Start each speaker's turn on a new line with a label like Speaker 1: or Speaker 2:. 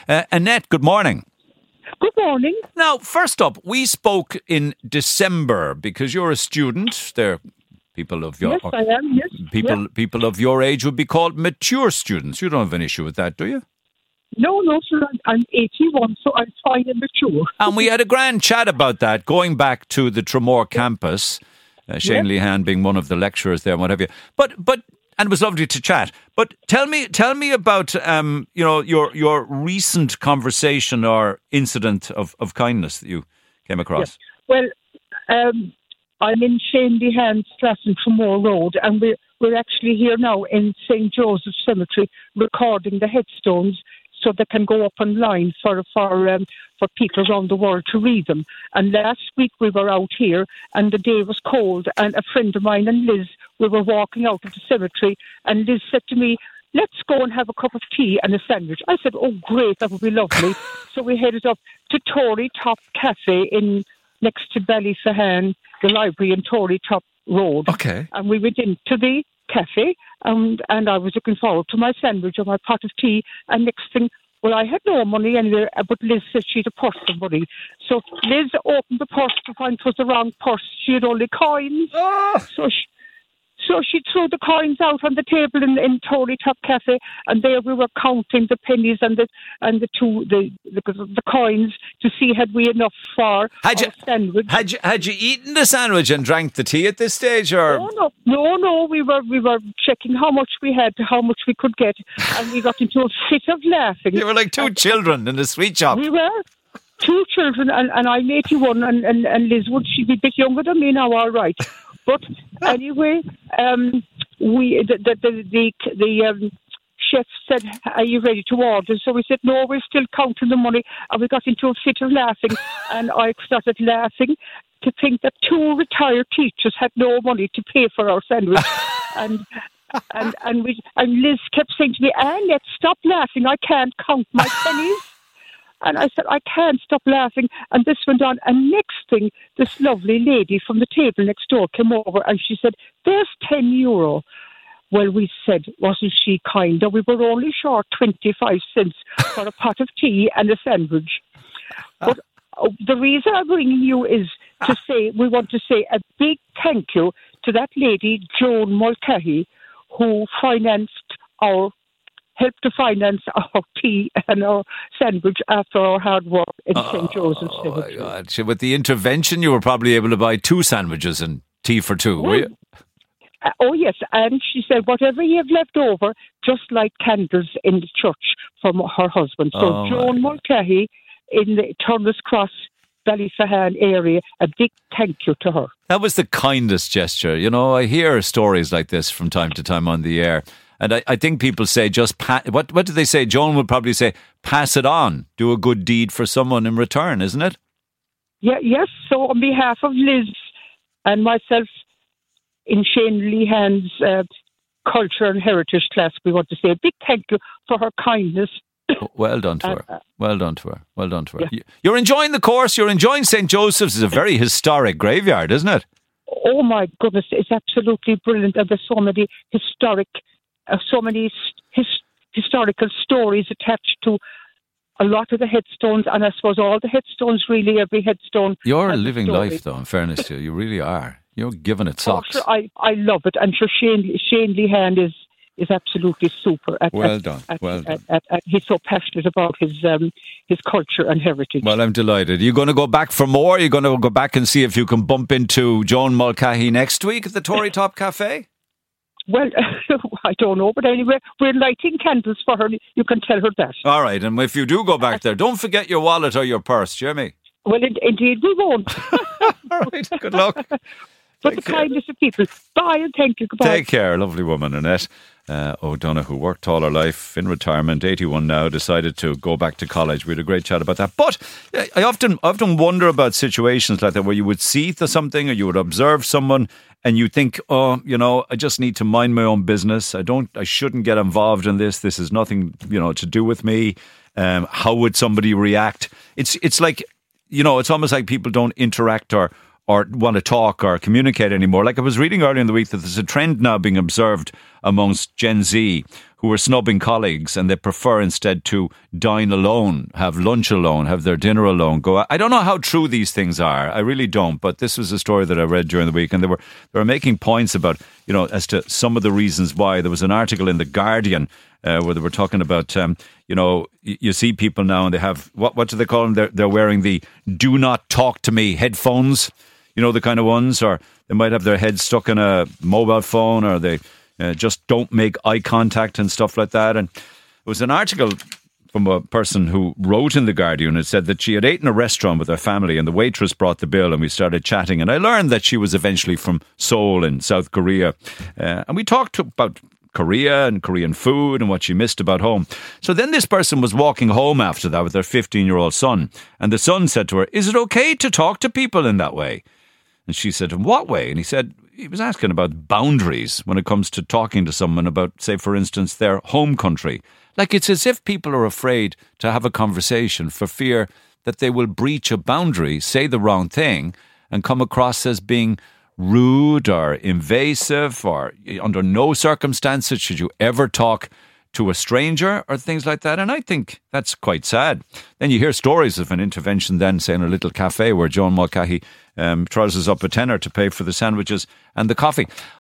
Speaker 1: Annette, good morning.
Speaker 2: Good morning.
Speaker 1: Now, first up, we spoke in December because you're a student. There, people of your
Speaker 2: Yes, I am. Yes.
Speaker 1: people of your age would be called mature students. You don't have an issue with that, do you?
Speaker 2: No, sir. I'm 81, so I'm fine and mature.
Speaker 1: And we had a grand chat about that, going back to the Tramore campus. Shane Lehan being one of the lecturers there, and what have you. But and it was lovely to chat. But tell me about your recent conversation or incident of kindness that you came across.
Speaker 2: Yes. Well, I'm in Shane Lehan's class in Tramore Road, and we're actually here now in St. Joseph's Cemetery recording the headstones so they can go up online for people around the world to read them. And last week we were out here and the day was cold, and a friend of mine and Liz, we were walking out of the cemetery, and Liz said to me, let's go and have a cup of tea and a sandwich. I said, oh great, that would be lovely. So we headed up to Tory Top Cafe next to Ballyfahan, the library in Tory Top Road.
Speaker 1: Okay.
Speaker 2: And we went into the cafe, and I was looking forward to my sandwich or my pot of tea, and next thing, well, I had no money anyway, but Liz said she had a purse of money. So Liz opened the purse to find it was the wrong purse. She had only coins.
Speaker 1: Oh.
Speaker 2: So she threw the coins out on the table in Tory Top Cafe, and there we were counting the pennies and the coins to see had we enough for our sandwich.
Speaker 1: Had you eaten the sandwich and drank the tea at this stage, or?
Speaker 2: No. We were checking how much we had, how much we could get, and we got into a fit of laughing.
Speaker 1: You were like two children in a sweet shop.
Speaker 2: We were. Two children, and I'm 81, and Liz, would she be a bit younger than me now? All right. But anyway, the chef said, are you ready to order? So we said, no, we're still counting the money. And we got into a fit of laughing. And I started laughing to think that two retired teachers had no money to pay for our sandwich. and Liz kept saying to me, let's stop laughing. I can't count my pennies. And I said, I can't stop laughing. And this went on. And next thing, this lovely lady from the table next door came over and she said, there's €10. Well, we said, wasn't she kind? We were only short 25 cents for a pot of tea and a sandwich. But the reason I'm bringing you is to say, we want to say a big thank you to that lady, Joan Mulcahy, who helped to finance our tea and our sandwich after our hard work in St. Joseph's Cemetery.
Speaker 1: Oh, my God. With the intervention, you were probably able to buy 2 sandwiches and tea for 2, were you?
Speaker 2: Oh, yes. And she said, whatever you have left over, just light candles in the church for her husband. So Joan Mulcahy in the Turner's Cross, Ballyfahan area, a big thank you to her.
Speaker 1: That was the kindest gesture. You know, I hear stories like this from time to time on the air. And I think people say what do they say? Joan would probably say, pass it on. Do a good deed for someone in return, isn't it?
Speaker 2: Yeah, yes. So on behalf of Liz and myself in Shane Lehan's culture and heritage class, we want to say a big thank you for her kindness.
Speaker 1: Well done to her. Well done to her. Yeah. You're enjoying the course. You're enjoying St. Joseph's. It's a very historic graveyard, isn't it?
Speaker 2: Oh, my goodness. It's absolutely brilliant. And there's so many historical stories attached to a lot of the headstones, and I suppose all the headstones, really, every headstone.
Speaker 1: You're living life, though, in fairness to you. You really are. You're giving it socks.
Speaker 2: Oh, sure, I love it. I'm sure Shane Lehan is absolutely super.
Speaker 1: Well done.
Speaker 2: He's so passionate about his culture and heritage.
Speaker 1: Well, I'm delighted. Are you going to go back for more? Are you going to go back and see if you can bump into Joan Mulcahy next week at the Tory Top Cafe?
Speaker 2: Well, I don't know, but anyway, we're lighting candles for her. You can tell her that.
Speaker 1: All right, and if you do go back there, don't forget your wallet or your purse, Jeremy.
Speaker 2: Well, indeed we won't.
Speaker 1: All right, good luck.
Speaker 2: But the kindness of people. Bye and thank you. Goodbye.
Speaker 1: Take care. Lovely woman, Annette O'Donoghue, who worked all her life in retirement, 81 now, decided to go back to college. We had a great chat about that. But I often wonder about situations like that where you would see something or you would observe someone and you think, I just need to mind my own business. I shouldn't get involved in this. This has nothing, to do with me. How would somebody react? It's like, it's almost like people don't interact or want to talk or communicate anymore. Like I was reading earlier in the week that there's a trend now being observed amongst Gen Z who are snubbing colleagues and they prefer instead to dine alone, have lunch alone, have their dinner alone, go out. I don't know how true these things are. I really don't. But this was a story that I read during the week, and they were making points about, as to some of the reasons why. There was an article in The Guardian where they were talking about, you see people now and they have, what do they call them? They're wearing the do not talk to me headphones, the kind of ones, or they might have their head stuck in a mobile phone, or they just don't make eye contact and stuff like that. And it was an article from a person who wrote in The Guardian. It said that she had ate in a restaurant with her family and the waitress brought the bill and we started chatting. And I learned that she was eventually from Seoul in South Korea. And we talked about Korea and Korean food and what she missed about home. So then this person was walking home after that with their 15-year-old son. And the son said to her, "Is it okay to talk to people in that way?" And she said, "In what way?" And he was asking about boundaries when it comes to talking to someone about, say, for instance, their home country. Like, it's as if people are afraid to have a conversation for fear that they will breach a boundary, say the wrong thing, and come across as being rude or invasive, or under no circumstances should you ever talk to a stranger or things like that. And I think that's quite sad. Then you hear stories of an intervention then, say, in a little cafe where Joan Mulcahy trousers up a tenner to pay for the sandwiches and the coffee.